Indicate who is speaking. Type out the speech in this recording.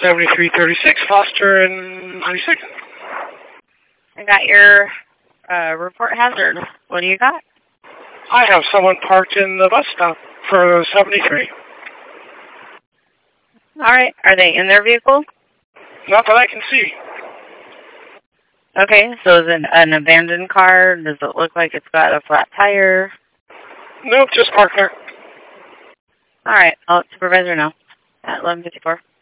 Speaker 1: 7336 Foster and 92nd.
Speaker 2: I got your report hazard. What do you got?
Speaker 1: I have someone parked in the bus stop for 73.
Speaker 2: All right. Are they in their vehicle?
Speaker 1: Not that I can see.
Speaker 2: Okay. So is it an abandoned car? Does it look like it's got a flat tire?
Speaker 1: Nope, just parked there.
Speaker 2: All right. I'll let supervisor know at 11:54.